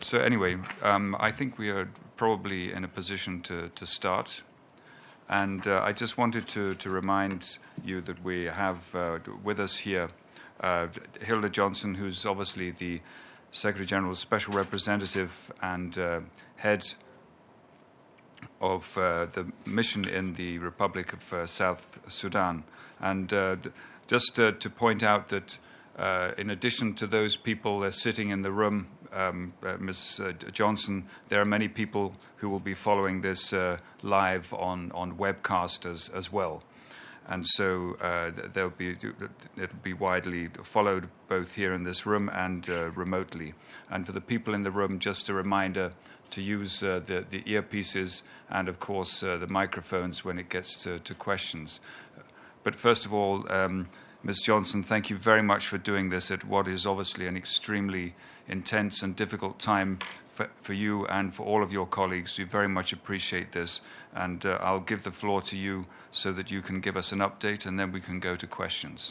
So anyway, I think we are probably in a position to start. And I just wanted to remind you that we have with us here Hilda Johnson, who's obviously the Secretary General's Special Representative and head of the mission in the Republic of South Sudan. And just to point out that in addition to those people sitting in the room, Ms. Johnson, there are many people who will be following this live on webcast as well. And so it'll be widely followed both here in this room and remotely. And for the people in the room, just a reminder to use the earpieces and, of course, the microphones when it gets to questions. But first of all, Ms. Johnson, thank you very much for doing this at what is obviously an extremely intense and difficult time for you and for all of your colleagues. We very much appreciate this. And I'll give the floor to you so that you can give us an update, and then we can go to questions.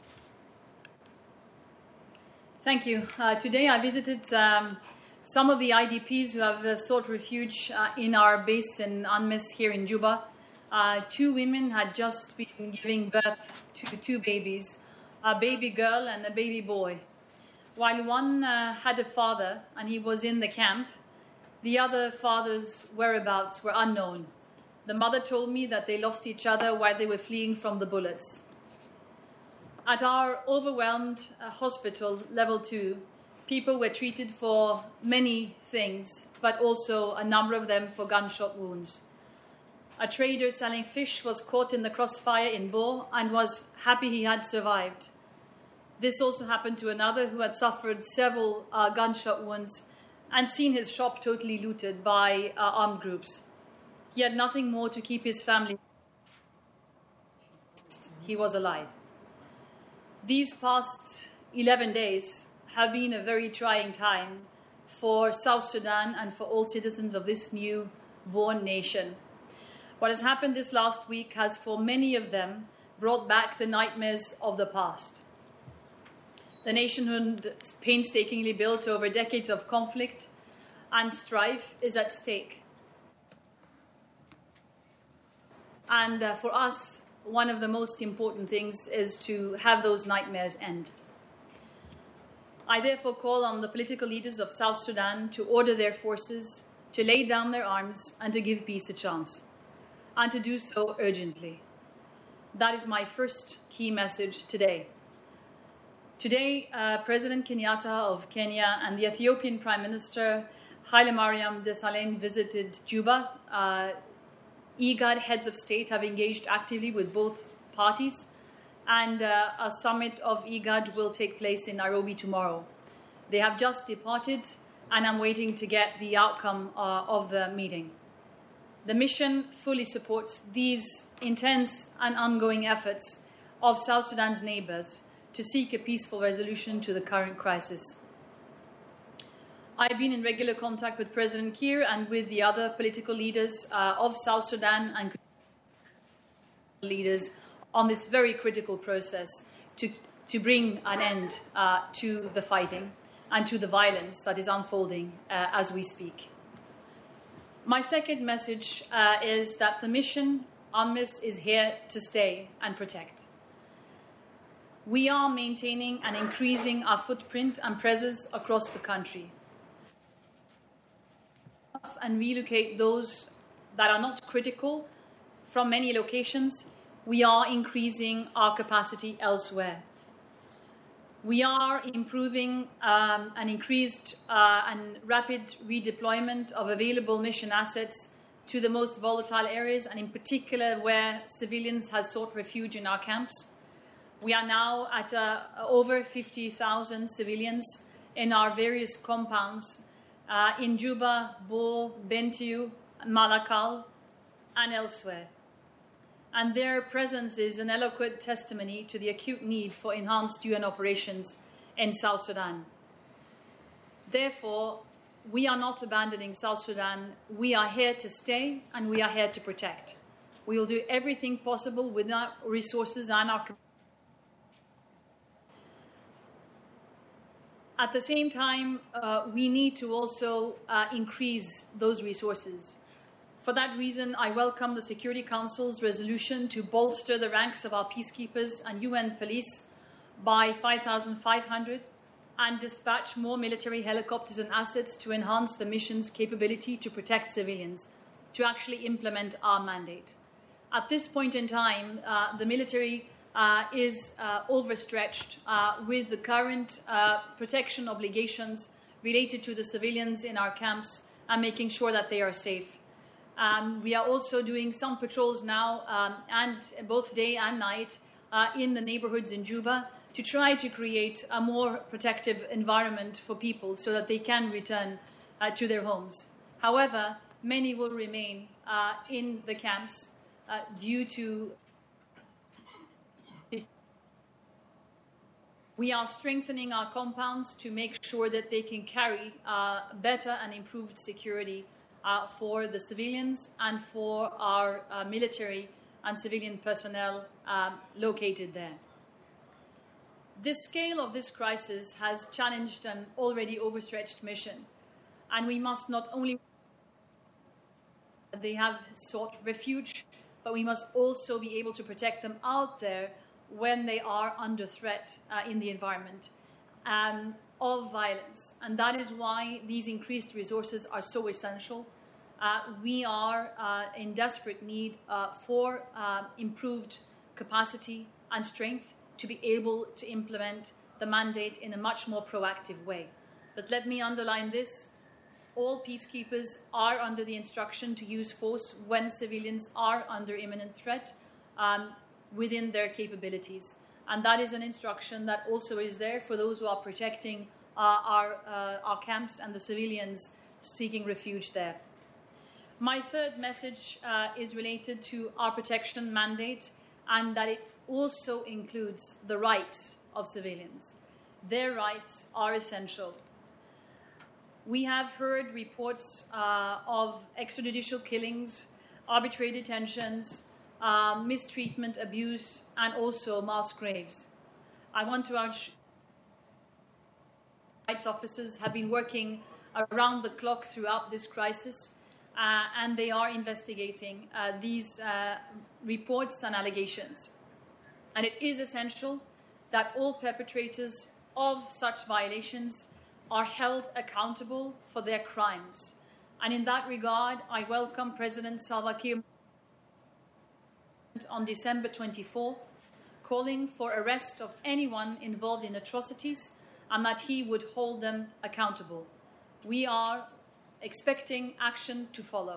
Thank you. Today I visited some of the IDPs who have sought refuge in our base in UNMISS here in Juba. Two women had just been giving birth to two babies, a baby girl and a baby boy. While one had a father and he was in the camp, the other father's whereabouts were unknown. The mother told me that they lost each other while they were fleeing from the bullets. At our overwhelmed hospital, level 2, people were treated for many things, but also a number of them for gunshot wounds. A trader selling fish was caught in the crossfire in Bo and was happy he had survived. This also happened to another who had suffered several gunshot wounds and seen his shop totally looted by armed groups. He had nothing more to keep his family. He was alive. These past 11 days have been a very trying time for South Sudan and for all citizens of this new-born nation. What has happened this last week has, for many of them, brought back the nightmares of the past. The nationhood painstakingly built over decades of conflict and strife is at stake. And for us, one of the most important things is to have those nightmares end. I therefore call on the political leaders of South Sudan to order their forces, to lay down their arms, and to give peace a chance, and to do so urgently. That is my first key message today. Today, President Kenyatta of Kenya and the Ethiopian Prime Minister Haile Mariam Desalegn visited Juba. IGAD heads of state have engaged actively with both parties, and a summit of IGAD will take place in Nairobi tomorrow. They have just departed, and I'm waiting to get the outcome of the meeting. The mission fully supports these intense and ongoing efforts of South Sudan's neighbors to seek a peaceful resolution to the current crisis. I've been in regular contact with President Kiir and with the other political leaders of South Sudan and leaders on this very critical process to bring an end to the fighting and to the violence that is unfolding as we speak. My second message is that the mission, UNMISS, is here to stay and protect. We are maintaining and increasing our footprint and presence across the country, and relocate those that are not critical from many locations. We are increasing our capacity elsewhere. We are improving an increased and rapid redeployment of available mission assets to the most volatile areas, and in particular where civilians have sought refuge in our camps. We are now at over 50,000 civilians in our various compounds in Juba, Bo, Bentiu, Malakal, and elsewhere. And their presence is an eloquent testimony to the acute need for enhanced UN operations in South Sudan. Therefore, we are not abandoning South Sudan. We are here to stay, and we are here to protect. We will do everything possible with our resources and our At the same time, we need to also increase those resources. For that reason, I welcome the Security Council's resolution to bolster the ranks of our peacekeepers and UN police by 5,500 and dispatch more military helicopters and assets to enhance the mission's capability to protect civilians, to actually implement our mandate. At this point in time, the military is overstretched with the current protection obligations related to the civilians in our camps and making sure that they are safe. We are also doing some patrols now, and both day and night, in the neighborhoods in Juba to try to create a more protective environment for people so that they can return to their homes. However, many will remain in the camps due to... We are strengthening our compounds to make sure that they can carry better and improved security for the civilians and for our military and civilian personnel located there. The scale of this crisis has challenged an already overstretched mission, and we must not only... They have sought refuge, but we must also be able to protect them out there when they are under threat in the environment of violence. And that is why these increased resources are so essential. We are in desperate need for improved capacity and strength to be able to implement the mandate in a much more proactive way. But let me underline this. All peacekeepers are under the instruction to use force when civilians are under imminent threat within their capabilities. And that is an instruction that also is there for those who are protecting our camps and the civilians seeking refuge there. My third message is related to our protection mandate, and that it also includes the rights of civilians. Their rights are essential. We have heard reports of extrajudicial killings, arbitrary detentions, mistreatment, abuse, and also mass graves. I want to urge rights officers have been working around the clock throughout this crisis, and they are investigating these reports and allegations. And it is essential that all perpetrators of such violations are held accountable for their crimes. And in that regard, I welcome President Salva Kiir on December 24, calling for arrest of anyone involved in atrocities and that he would hold them accountable. We are expecting action to follow.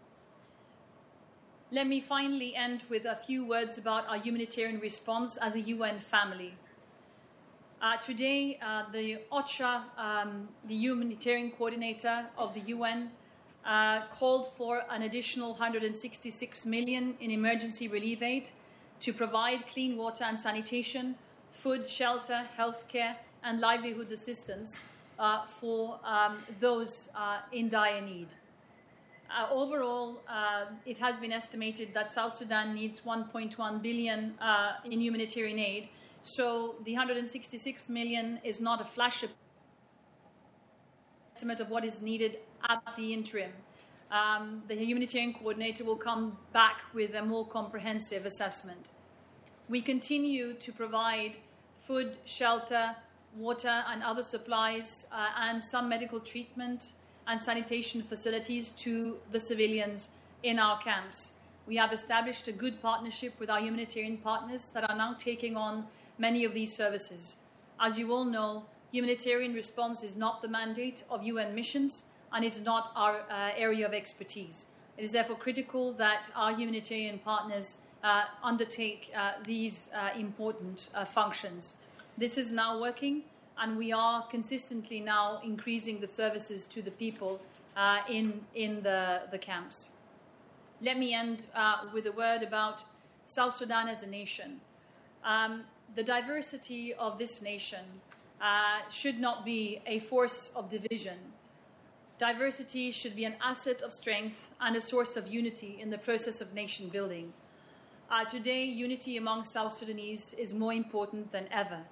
Let me finally end with a few words about our humanitarian response as a UN family. Today, the OCHA, the humanitarian coordinator of the UN, called for an additional 166 million in emergency relief aid to provide clean water and sanitation, food, shelter, healthcare, and livelihood assistance for those in dire need. Overall, it has been estimated that South Sudan needs 1.1 billion in humanitarian aid. So the 166 million is not a flash estimate of what is needed at the interim. The humanitarian coordinator will come back with a more comprehensive assessment. We continue to provide food, shelter, water and other supplies and some medical treatment and sanitation facilities to the civilians in our camps. We have established a good partnership with our humanitarian partners that are now taking on many of these services. As you all know, humanitarian response is not the mandate of UN missions, and it's not our area of expertise. It is therefore critical that our humanitarian partners undertake these important functions. This is now working, and we are consistently now increasing the services to the people in the camps. Let me end with a word about South Sudan as a nation. The diversity of this nation should not be a force of division. Diversity should be an asset of strength and a source of unity in the process of nation building. Today, unity among South Sudanese is more important than ever.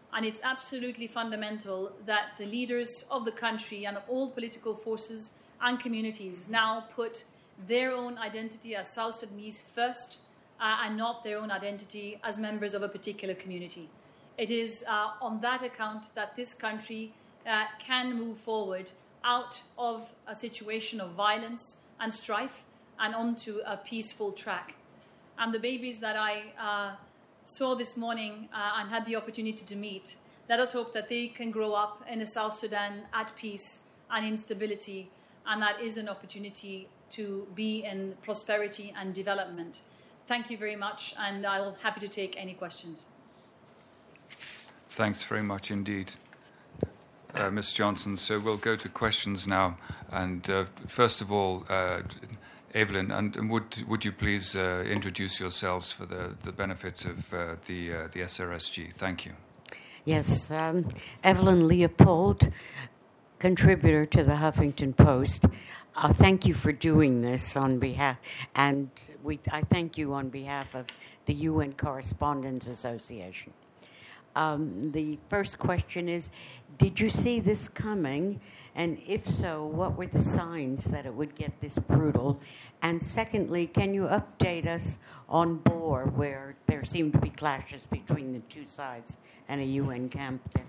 And it's absolutely fundamental that the leaders of the country and all political forces and communities now put their own identity as South Sudanese first and not their own identity as members of a particular community. It is on that account that this country can move forward out of a situation of violence and strife and onto a peaceful track. And the babies that I saw this morning and had the opportunity to meet, let us hope that they can grow up in a South Sudan at peace and in stability, and that is an opportunity to be in prosperity and development. Thank you very much, and I'm happy to take any questions. Thanks very much indeed, Ms. Johnson. So we'll go to questions now. And first of all, Evelyn, and would you please introduce yourselves for the benefits of the SRSG? Thank you. Yes, Evelyn Leopold, contributor to the Huffington Post. Thank you for doing this on behalf, and I thank you on behalf of the UN Correspondents Association. The first question is, did you see this coming? And if so, what were the signs that it would get this brutal? And secondly, can you update us on Bor, where there seem to be clashes between the two sides and a UN camp there?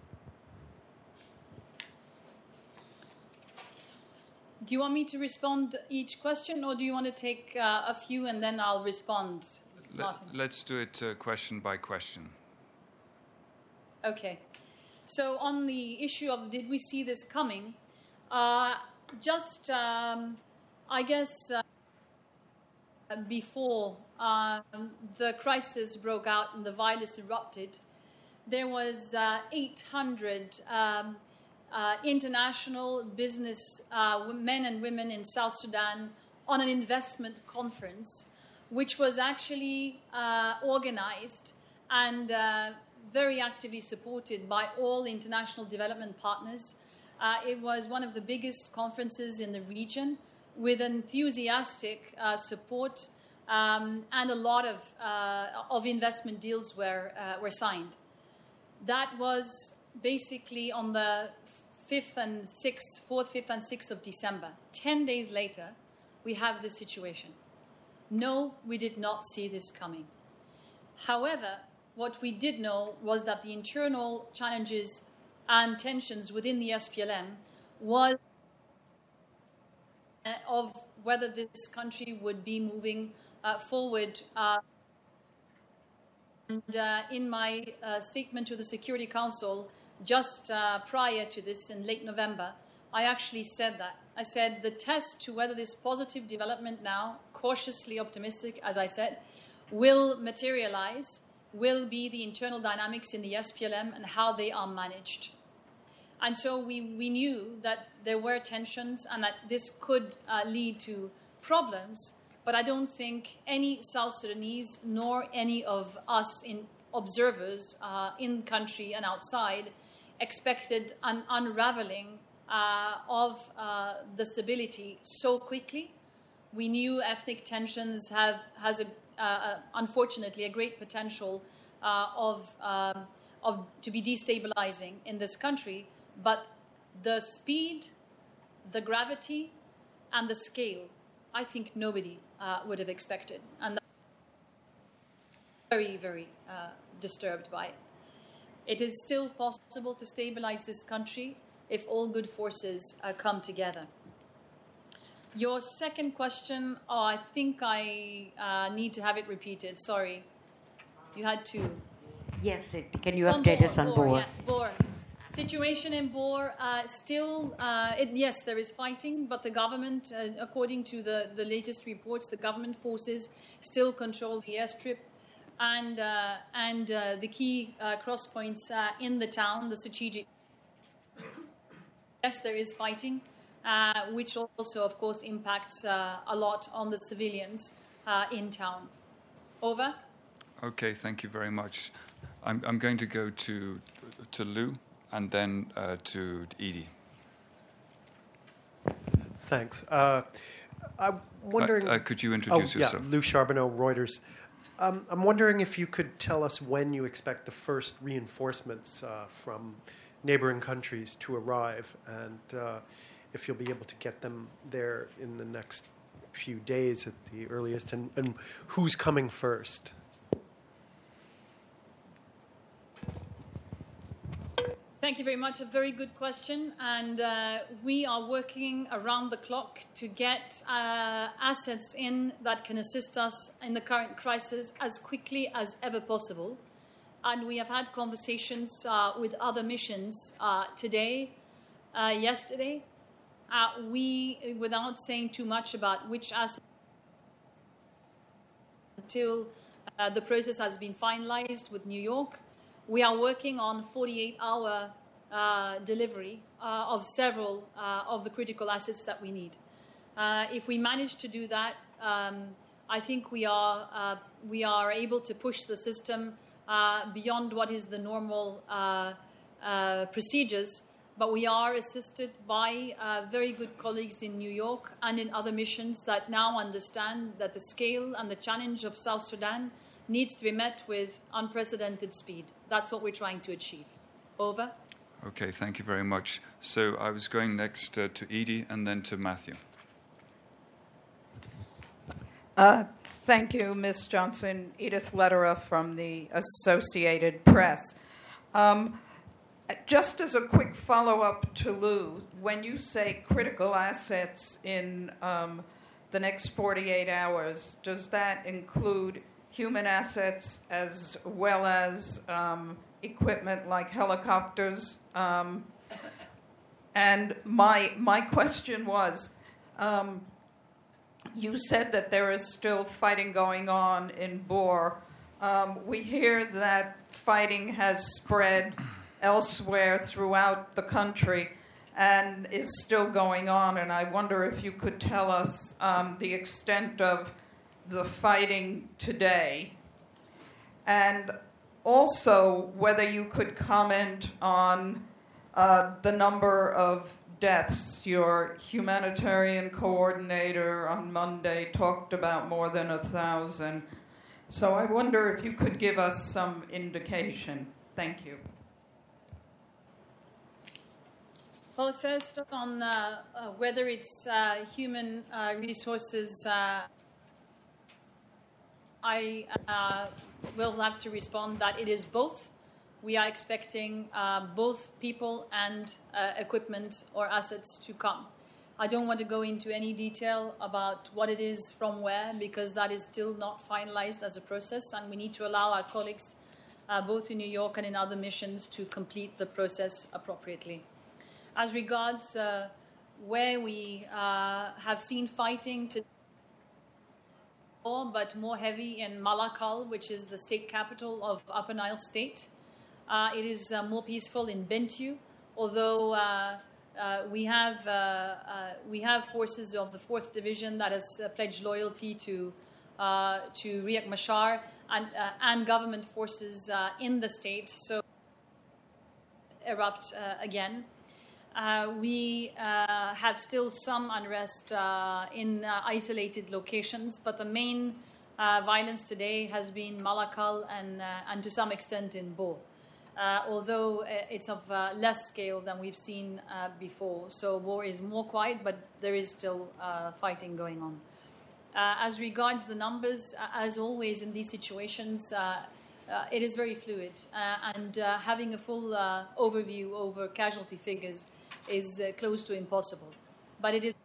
Do you want me to respond each question, or do you want to take a few and then I'll respond, Martin? Let's do it question by question. Okay. So on the issue of did we see this coming, I guess before the crisis broke out and the violence erupted, there was 800 international business men and women in South Sudan on an investment conference, which was actually organized and very actively supported by all international development partners. It was one of the biggest conferences in the region, with enthusiastic support, and a lot of investment deals were signed. That was basically on the 4th, 5th, and 6th of December. 10 days later, we have this situation. No, we did not see this coming. However, what we did know was that the internal challenges and tensions within the SPLM was of whether this country would be moving forward. In my statement to the Security Council just prior to this in late November, I actually said that. I said the test to whether this positive development now, cautiously optimistic, as I said, will materialize, will be the internal dynamics in the SPLM and how they are managed. And so we knew that there were tensions and that this could lead to problems, but I don't think any South Sudanese nor any of us observers in country and outside expected an unraveling of the stability so quickly. We knew ethnic tensions has unfortunately a great potential to be destabilizing in this country, but the speed, the gravity, and the scale, I think nobody would have expected, and very, very disturbed by it. It is still possible to stabilize this country if all good forces come together. Your second question, I think I need to have it repeated. Sorry. You had to. Yes, can you update us on Bor? Yes, Bor. Situation in Bor, still, yes, there is fighting, but the government, according to the latest reports, the government forces still control the airstrip and the key cross points in the town, the strategic. Yes, there is fighting. Which also, of course, impacts a lot on the civilians in town. Over. Okay, thank you very much. I'm going to go to Lou and then to Edie. Thanks. I'm wondering... could you introduce yourself? Yeah, Lou Charbonneau, Reuters. I'm wondering if you could tell us when you expect the first reinforcements from neighboring countries to arrive, and if you'll be able to get them there in the next few days at the earliest, and who's coming first? Thank you very much. A very good question. And we are working around the clock to get assets in that can assist us in the current crisis as quickly as ever possible. And we have had conversations with other missions today, yesterday. We, without saying too much about which assets, until the process has been finalized with New York, we are working on 48-hour delivery of several of the critical assets that we need. If we manage to do that, I think we are able to push the system beyond what is the normal procedures. But we are assisted by very good colleagues in New York and in other missions that now understand that the scale and the challenge of South Sudan needs to be met with unprecedented speed. That's what we're trying to achieve. Over. Okay, thank you very much. So I was going next to Edie and then to Matthew. Thank you, Ms. Johnson. Edith Lederer from the Associated Press. Just as a quick follow-up to Lou, when you say critical assets in the next 48 hours, does that include human assets as well as equipment like helicopters? And my question was, you said that there is still fighting going on in Bor. We hear that fighting has spread elsewhere throughout the country and is still going on, and I wonder if you could tell us the extent of the fighting today, and also whether you could comment on the number of deaths. Your humanitarian coordinator on Monday talked about more than 1,000. So I wonder if you could give us some indication. Thank you. Well, first on whether it's human resources, I will have to respond that it is both. We are expecting both people and equipment or assets to come. I don't want to go into any detail about what it is from where, because that is still not finalized as a process, and we need to allow our colleagues, both in New York and in other missions, to complete the process appropriately. As regards where we have seen fighting today, but more heavy in Malakal, which is the state capital of Upper Nile State. It is more peaceful in Bentiu, although we have forces of the 4th Division that has pledged loyalty to Riek Machar and government forces in the state, so erupt again. We have still some unrest in isolated locations, but the main violence today has been Malakal and to some extent in Bor, although it's of less scale than we've seen before. So Bor is more quiet, but there is still fighting going on. As regards the numbers, as always in these situations, it is very fluid, and having a full overview over casualty figures is close to impossible. But it is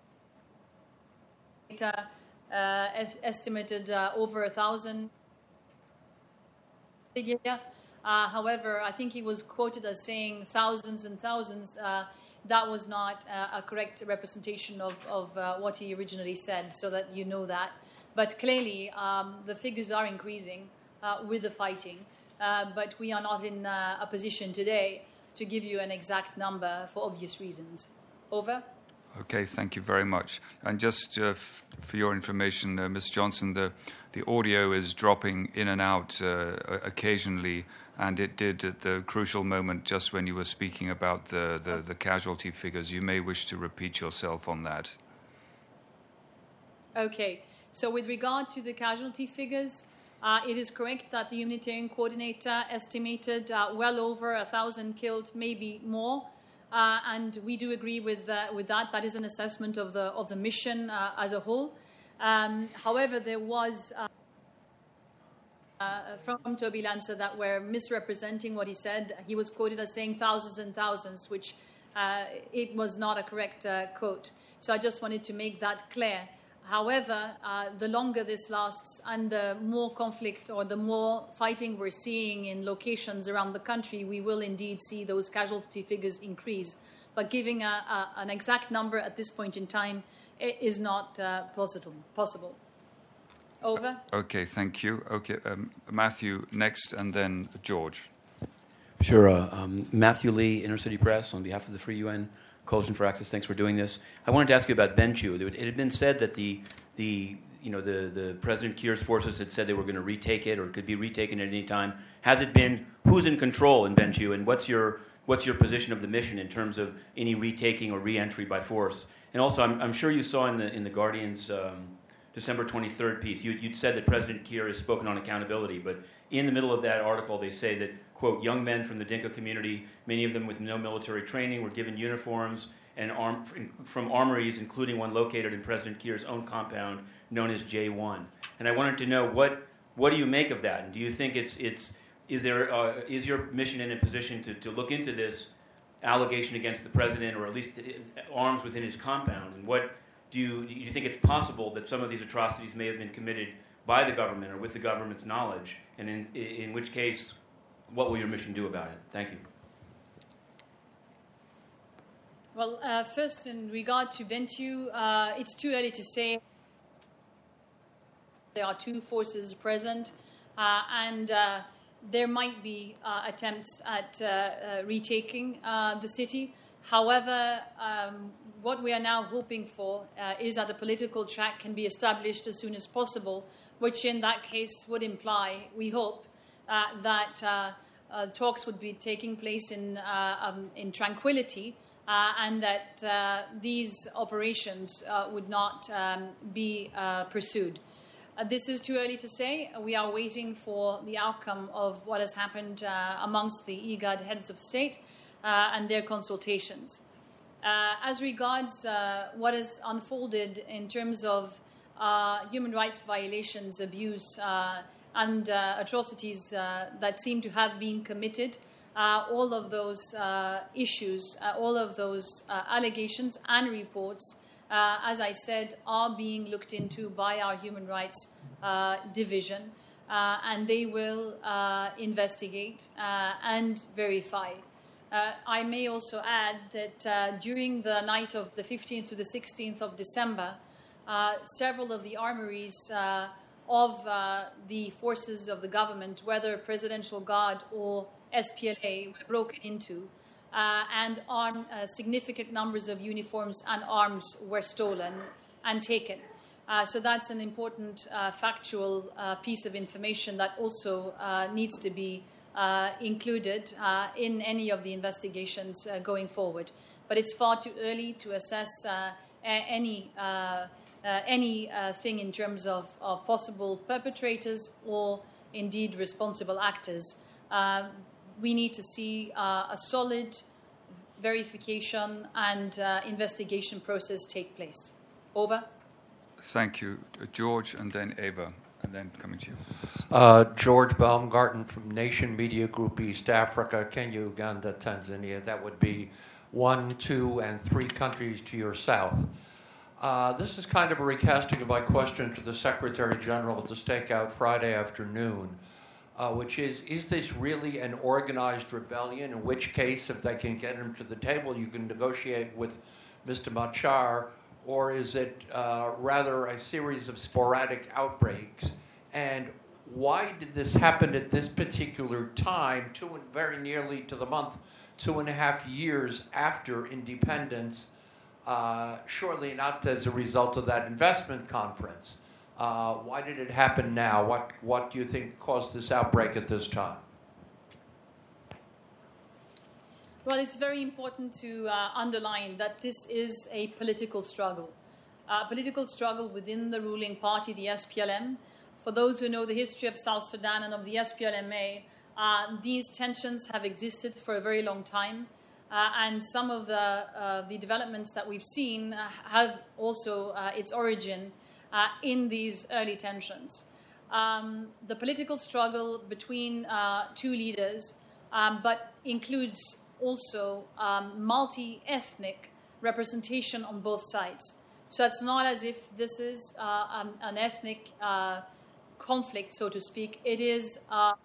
estimated over 1,000 figure. However, I think he was quoted as saying thousands and thousands. That was not a correct representation of what he originally said, so that you know that. But clearly, the figures are increasing with the fighting. But we are not in a position today to give you an exact number for obvious reasons. Over. Okay, thank you very much. And just for your information, Ms. Johnson, the audio is dropping in and out occasionally, and it did at the crucial moment just when you were speaking about the casualty figures. You may wish to repeat yourself on that. Okay, so with regard to the casualty figures, It is correct that the humanitarian coordinator estimated well over 1,000 killed, maybe more, and we do agree with that. That is an assessment of the mission as a whole. However, there was from Toby Lancer that were misrepresenting what he said. He was quoted as saying thousands and thousands, which it was not a correct quote. So I just wanted to make that clear. However, the longer this lasts and the more conflict or the more fighting we're seeing in locations around the country, we will indeed see those casualty figures increase. But giving an exact number at this point in time is not possible. Over. Okay, thank you. Okay, Matthew next, and then George. Sure. Matthew Lee, Inner City Press, on behalf of the Free UN Coalition for Access. Thanks for doing this. I wanted to ask you about Bentiu. It had been said that the President Kiir's forces had said they were going to retake it, or it could be retaken at any time. Has it been? Who's in control in Bentiu, and what's your position of the mission in terms of any retaking or re-entry by force? And also, I'm sure you saw in the Guardian's December 23rd piece, you'd said that President Kiir has spoken on accountability, but in the middle of that article, they say that, quote, young men from the Dinka community, many of them with no military training, were given uniforms and from armories, including one located in President Kiir's own compound, known as J1. And I wanted to know, what do you make of that? And do you think is your mission in a position to look into this allegation against the president, or at least arms within his compound? And what do you think it's possible that some of these atrocities may have been committed by the government or with the government's knowledge? And in which case, what will your mission do about it? Thank you. Well, first, in regard to Bentiu, it's too early to say. There are two forces present, and there might be attempts at retaking the city. However, what we are now hoping for is that a political track can be established as soon as possible, which in that case would imply, we hope, that talks would be taking place in tranquility, and that these operations would not be pursued. This is too early to say. We are waiting for the outcome of what has happened amongst the IGAD heads of state and their consultations. As regards what has unfolded in terms of human rights violations, abuse, and atrocities that seem to have been committed, all of those issues, all of those allegations and reports, as I said, are being looked into by our Human Rights Division, and they will investigate and verify. I may also add that during the night of the 15th to the 16th of December, several of the armories of the forces of the government, whether Presidential Guard or SPLA, were broken into, and significant numbers of uniforms and arms were stolen and taken. So that's an important factual piece of information that also needs to be included in any of the investigations going forward. But it's far too early to assess anything in terms of possible perpetrators or indeed responsible actors. We need to see a solid verification and investigation process take place. Over. Thank you, George, and then Eva, and then coming to you. George Baumgarten from Nation Media Group East Africa, Kenya, Uganda, Tanzania. That would be 1, 2, and 3 countries to your south. This is kind of a recasting of my question to the Secretary General at the stakeout Friday afternoon, which is this really an organized rebellion? In which case, if they can get him to the table, you can negotiate with Mr. Machar, or is it rather a series of sporadic outbreaks? And why did this happen at this particular time, very nearly to the month, 2.5 years after independence, surely not as a result of that investment conference? Why did it happen now? What do you think caused this outbreak at this time? Well, it's very important to underline that this is a political struggle within the ruling party, the SPLM, For those who know the history of South Sudan and of the SPLMA, these tensions have existed for a very long time. And some of the developments that we've seen have also its origin in these early tensions. The political struggle between two leaders, but includes also multi-ethnic representation on both sides. So it's not as if this is an ethnic conflict, so to speak. It is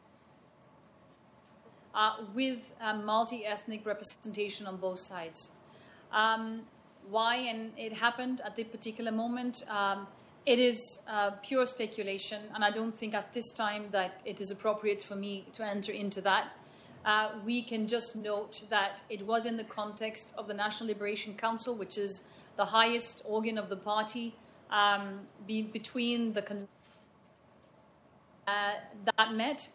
with multi-ethnic representation on both sides. Why and it happened at this particular moment, it is pure speculation, and I don't think at this time that it is appropriate for me to enter into that. We can just note that it was in the context of the National Liberation Council, which is the highest organ of the party, between the that met.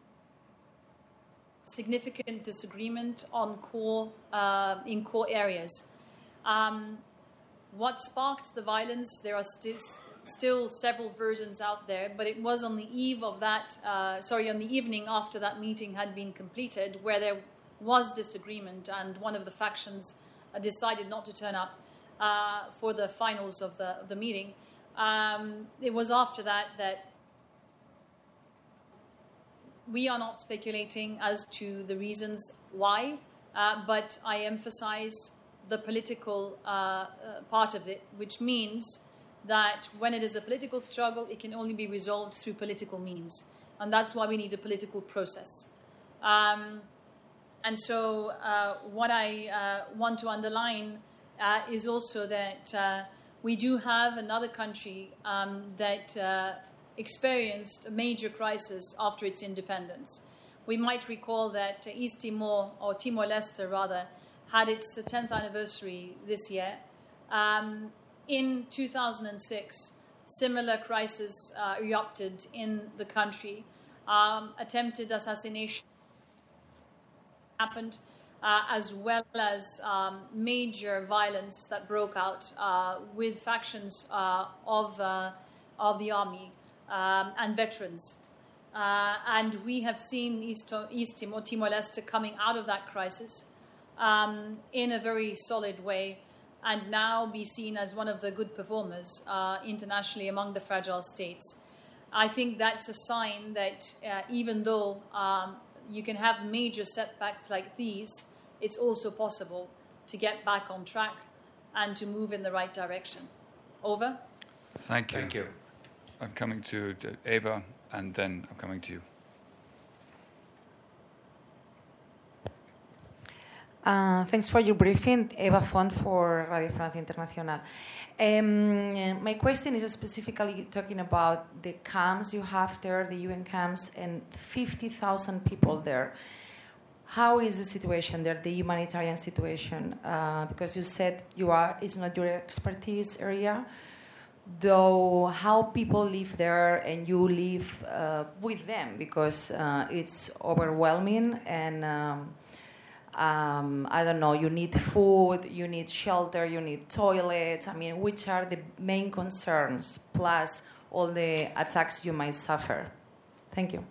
Significant disagreement on in core areas. What sparked the violence? There are still several versions out there, but it was on the eve of that. On the evening after that meeting had been completed, where there was disagreement, and one of the factions decided not to turn up for the finals of the meeting. It was after that we are not speculating as to the reasons why, but I emphasize the political part of it, which means that when it is a political struggle, it can only be resolved through political means. And that's why we need a political process. And so what I want to underline is also that we do have another country that experienced a major crisis after its independence. We might recall that East Timor, or Timor-Leste rather, had its 10th anniversary this year. In 2006, similar crisis erupted in the country. Attempted assassination happened, as well as major violence that broke out with factions of the army and veterans. And we have seen East Timor, Timor-Leste, coming out of that crisis in a very solid way, and now be seen as one of the good performers internationally among the fragile states. I think that's a sign that even though you can have major setbacks like these, it's also possible to get back on track and to move in the right direction. Over. Thank you. Thank you. I'm coming to Eva, and then I'm coming to you. Thanks for your briefing. Eva Font for Radio France Internacional. My question is specifically talking about the camps you have there, the UN camps, and 50,000 people there. How is the situation there, the humanitarian situation? Because you said it's not your expertise area. Though how people live there and you live with them, because it's overwhelming, and I don't know, you need food, you need shelter, you need toilets. I mean, which are the main concerns, plus all the attacks you might suffer? Thank you.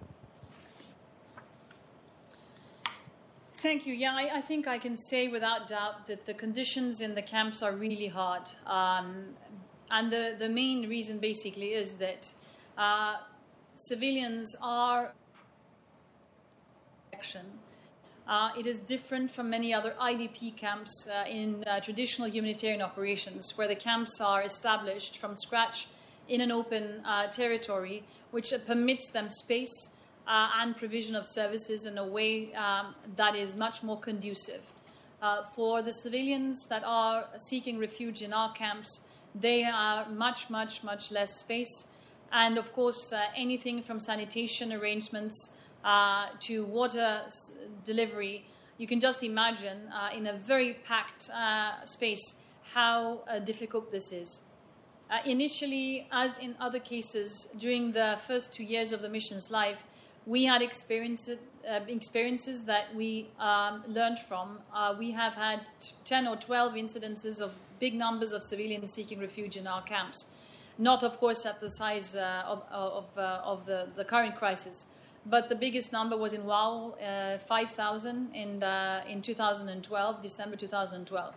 Thank you. Yeah, I think I can say without doubt that the conditions in the camps are really hard. And the main reason basically is that civilians are action. It is different from many other IDP camps in traditional humanitarian operations, where the camps are established from scratch in an open territory, which permits them space and provision of services in a way that is much more conducive. For the civilians that are seeking refuge in our camps, they are much less space. And of course, anything from sanitation arrangements to water delivery, you can just imagine in a very packed space how difficult this is. Initially, as in other cases, during the first 2 years of the mission's life, we had experiences that we learned from. We have had 10 or 12 incidences of big numbers of civilians seeking refuge in our camps. Not, of course, at the size of the current crisis. But the biggest number was in Wau, 5,000 in 2012, December 2012.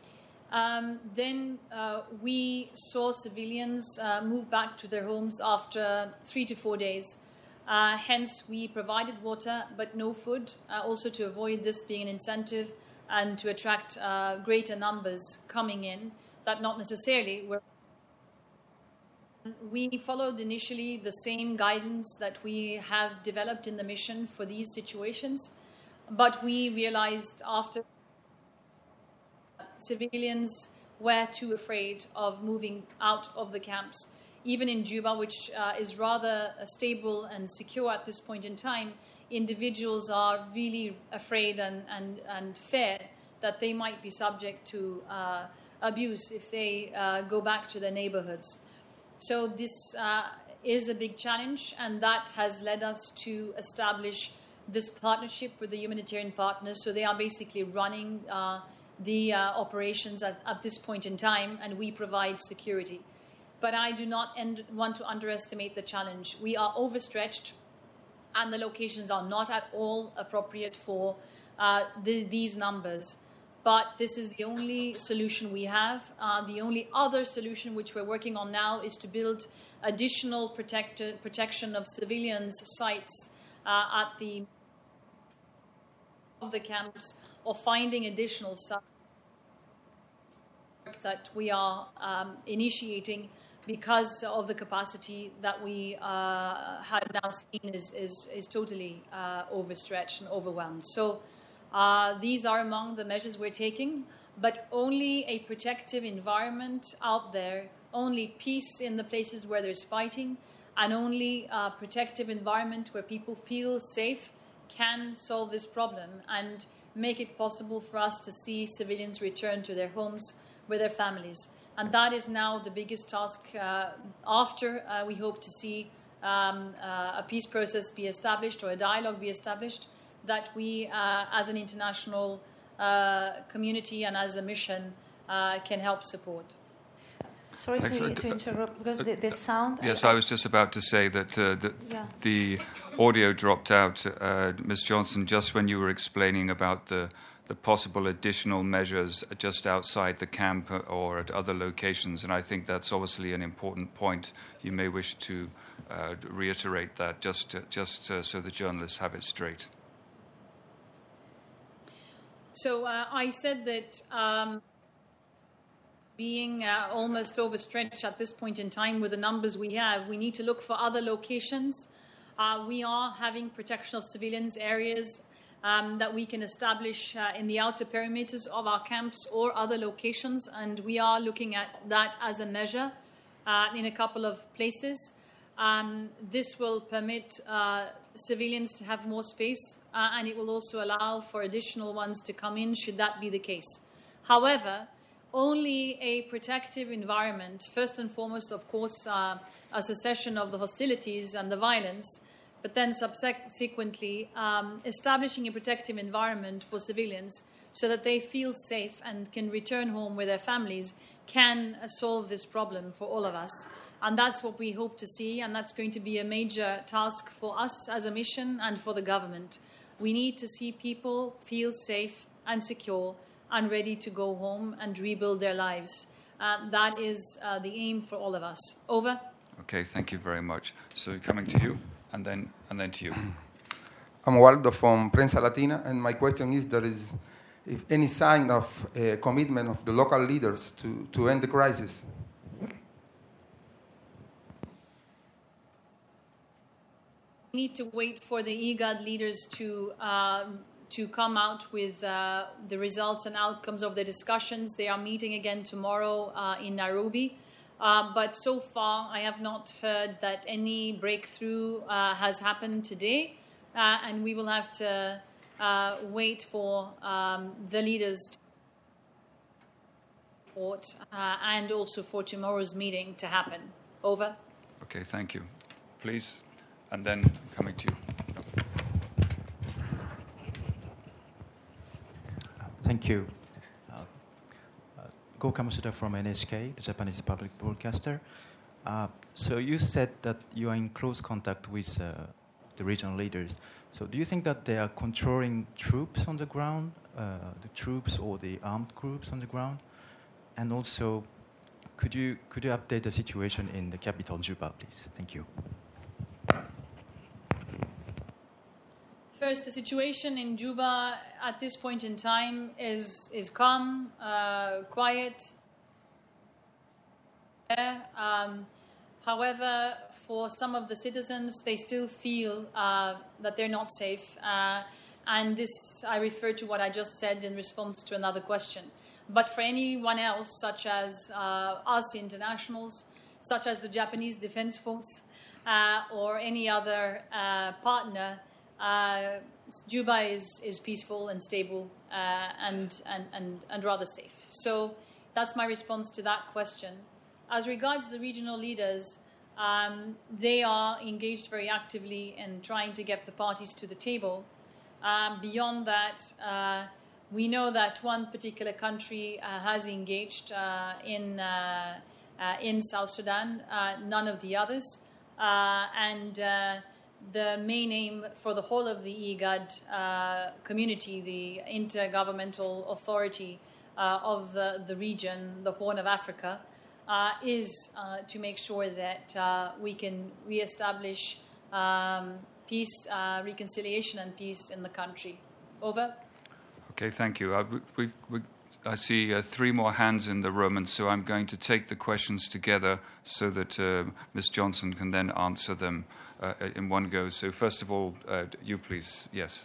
Then we saw civilians move back to their homes after 3 to 4 days. Hence, we provided water, but no food, also to avoid this being an incentive and to attract greater numbers coming in that not necessarily were. We followed initially the same guidance that we have developed in the mission for these situations, but we realized after civilians were too afraid of moving out of the camps. Even in Juba, which is rather stable and secure at this point in time, individuals are really afraid and fear that they might be subject to abuse if they go back to their neighborhoods. So this is a big challenge, and that has led us to establish this partnership with the humanitarian partners. So they are basically running the operations at this point in time, and we provide security. But I do not want to underestimate the challenge. We are overstretched, and the locations are not at all appropriate for these numbers. But this is the only solution we have. The only other solution which we're working on now is to build additional protection of civilians' sites at the of the camps, or finding additional sites that we are initiating because of the capacity that we have now seen is totally overstretched and overwhelmed. So these are among the measures we're taking, but only a protective environment out there, only peace in the places where there's fighting, and only a protective environment where people feel safe can solve this problem and make it possible for us to see civilians return to their homes with their families. And that is now the biggest task after we hope to see a peace process be established or a dialogue be established, that we as an international community and as a mission can help support. Sorry to interrupt, because the sound... Yes, I was just about to say that the audio dropped out, Ms. Johnson, just when you were explaining about the possible additional measures just outside the camp or at other locations, and I think that's obviously an important point. You may wish to reiterate that just so the journalists have it straight. So I said that being almost overstretched at this point in time with the numbers we have, we need to look for other locations. We are having protection of civilians areas that we can establish in the outer perimeters of our camps or other locations, and we are looking at that as a measure in a couple of places. This will permit civilians to have more space, and it will also allow for additional ones to come in should that be the case. However, only a protective environment, first and foremost, of course, a cessation of the hostilities and the violence, but then subsequently establishing a protective environment for civilians so that they feel safe and can return home with their families can solve this problem for all of us. And that's what we hope to see, and that's going to be a major task for us as a mission and for the government. We need to see people feel safe and secure and ready to go home and rebuild their lives. That is the aim for all of us. Over. Okay, thank you very much. So coming to you, and then to you. I'm Waldo from Prensa Latina, and my question is, there is if any sign of commitment of the local leaders to end the crisis? We need to wait for the IGAD leaders to come out with the results and outcomes of the discussions. They are meeting again tomorrow in Nairobi. But so far, I have not heard that any breakthrough has happened today. And we will have to wait for the leaders to report and also for tomorrow's meeting to happen. Over. Okay, thank you. Please. And then coming to you. Thank you. Go Kamosuda from NHK, the Japanese public broadcaster. So you said that you are in close contact with the regional leaders. So do you think that they are controlling troops on the ground, the troops or the armed groups on the ground? And also, could you update the situation in the capital, Juba, please? Thank you. First, the situation in Juba at this point in time is calm, quiet. However, for some of the citizens, they still feel that they're not safe. And this, I refer to what I just said in response to another question. But for anyone else, such as us internationals, such as the Japanese Defense Force, or any other partner, Juba is peaceful and stable and rather safe. So that's my response to that question. As regards the regional leaders, they are engaged very actively in trying to get the parties to the table. Beyond that, we know that one particular country has engaged in South Sudan, none of the others. The main aim for the whole of the IGAD community, the intergovernmental authority of the region, the Horn of Africa, is to make sure that we can reestablish peace, reconciliation and peace in the country. Over. Okay, thank you. I see 3 more hands in the room, and so I'm going to take the questions together so that Ms. Johnson can then answer them in one go. So first of all, you please. Yes.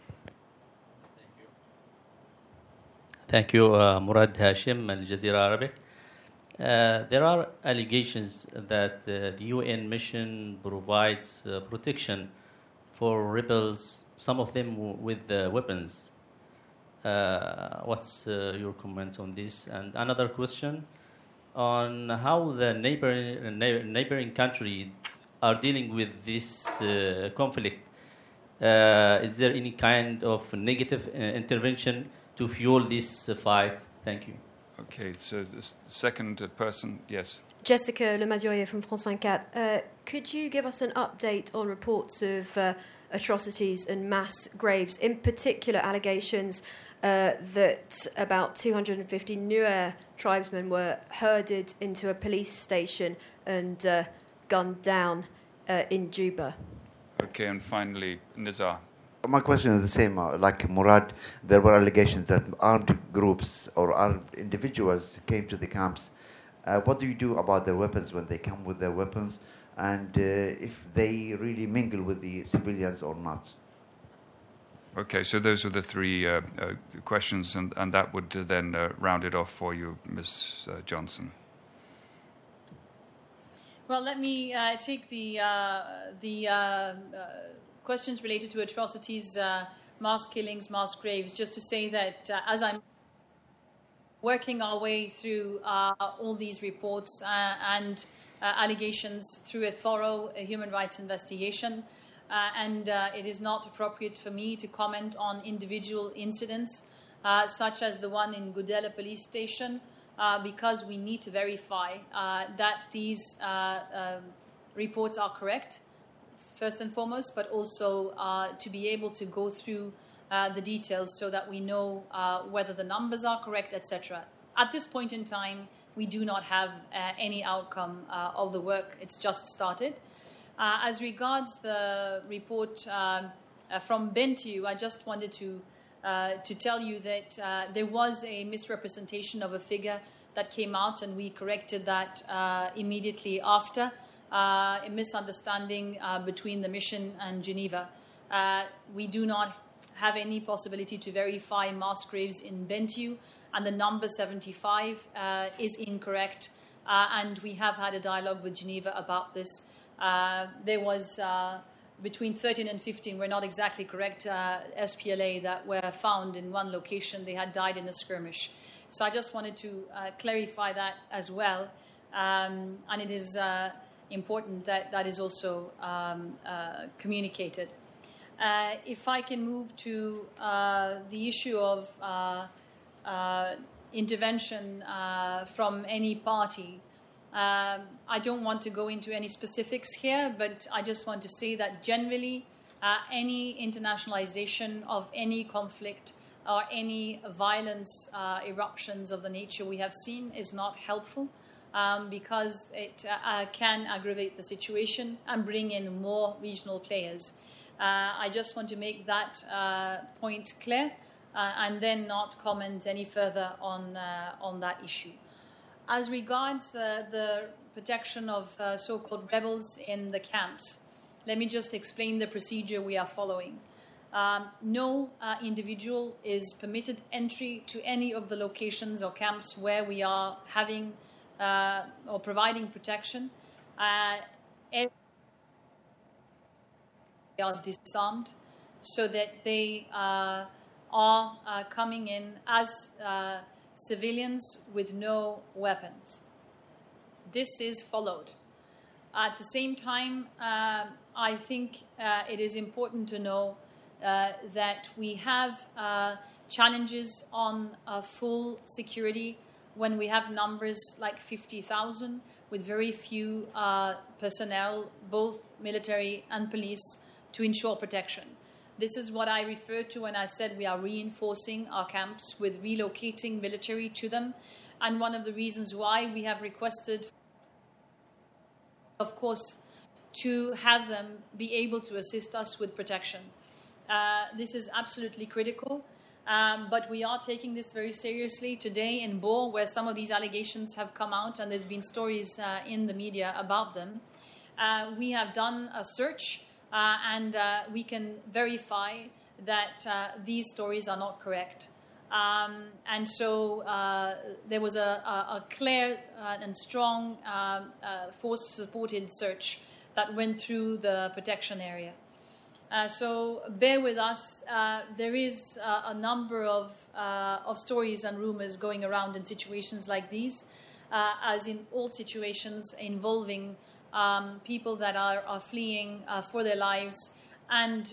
Thank you, Murad Hashim, Al Jazeera Arabic. There are allegations that the UN mission provides protection for rebels, some of them with weapons. What's your comment on this? And another question on how the neighboring country are dealing with this conflict. Is there any kind of negative intervention to fuel this fight? Thank you. Okay, so the second person, yes. Jessica Lemazurier from France 24. Could you give us an update on reports of atrocities and mass graves, in particular allegations that about 250 Nuer tribesmen were herded into a police station and gunned down in Juba? Okay, and finally, Nizar. My question is the same. Like Murad, there were allegations that armed groups or armed individuals came to the camps. What do you do about their weapons when they come with their weapons, and if they really mingle with the civilians or not? Okay, so those are the 3 questions, and that would then round it off for you, Ms. Johnson. Well, let me take the questions related to atrocities, mass killings, mass graves, just to say that as I'm working our way through all these reports and allegations through a thorough human rights investigation, and it is not appropriate for me to comment on individual incidents such as the one in Gudela police station, because we need to verify that these reports are correct, first and foremost, but also to be able to go through the details so that we know whether the numbers are correct, etc. At this point in time, we do not have any outcome of the work. It's just started. As regards the report from Bentiu, I just wanted to tell you that there was a misrepresentation of a figure that came out, and we corrected that immediately after. A misunderstanding between the mission and Geneva. We do not have any possibility to verify mass graves in Bentiu, and the number 75 is incorrect, and we have had a dialogue with Geneva about this. There was between 13 and 15, we're not exactly correct, SPLA that were found in one location. They had died in a skirmish. So I just wanted to clarify that as well, and it is important that that is also communicated. If I can move to the issue of intervention from any party, I don't want to go into any specifics here, but I just want to say that generally any internationalization of any conflict or any violence eruptions of the nature we have seen is not helpful, because it can aggravate the situation and bring in more regional players. I just want to make that point clear and then not comment any further on that issue. As regards the protection of so-called rebels in the camps, let me just explain the procedure we are following. No individual is permitted entry to any of the locations or camps where we are having or providing protection. They are disarmed so that they are coming in as civilians with no weapons. This is followed. At the same time, I think it is important to know that we have challenges on full security when we have numbers like 50,000 with very few personnel, both military and police, to ensure protection. This is what I referred to when I said we are reinforcing our camps with relocating military to them. And one of the reasons why we have requested, of course, to have them be able to assist us with protection. This is absolutely critical, but we are taking this very seriously. Today in Bor, where some of these allegations have come out and there's been stories in the media about them, we have done a search and we can verify that these stories are not correct. And so there was a clear and strong force-supported search that went through the protection area. So bear with us. There is a number of stories and rumors going around in situations like these, as in all situations involving people that are fleeing for their lives and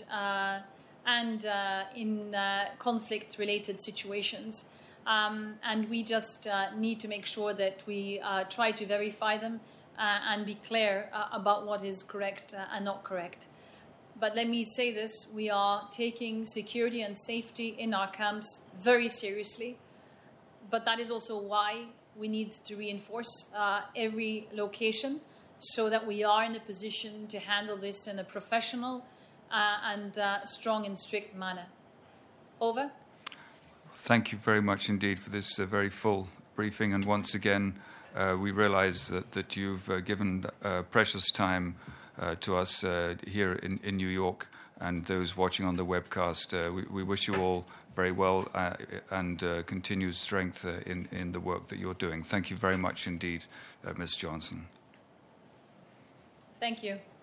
in conflict-related situations. And we just need to make sure that we try to verify them and be clear about what is correct and not correct. But let me say this, we are taking security and safety in our camps very seriously. But that is also why we need to reinforce every location so that we are in a position to handle this in a professional and strong and strict manner. Over. Thank you very much indeed for this very full briefing. And once again, we realize that you've given precious time to us here in New York, and those watching on the webcast. We wish you all very well and continued strength in the work that you're doing. Thank you very much indeed, Ms. Johnson. Thank you.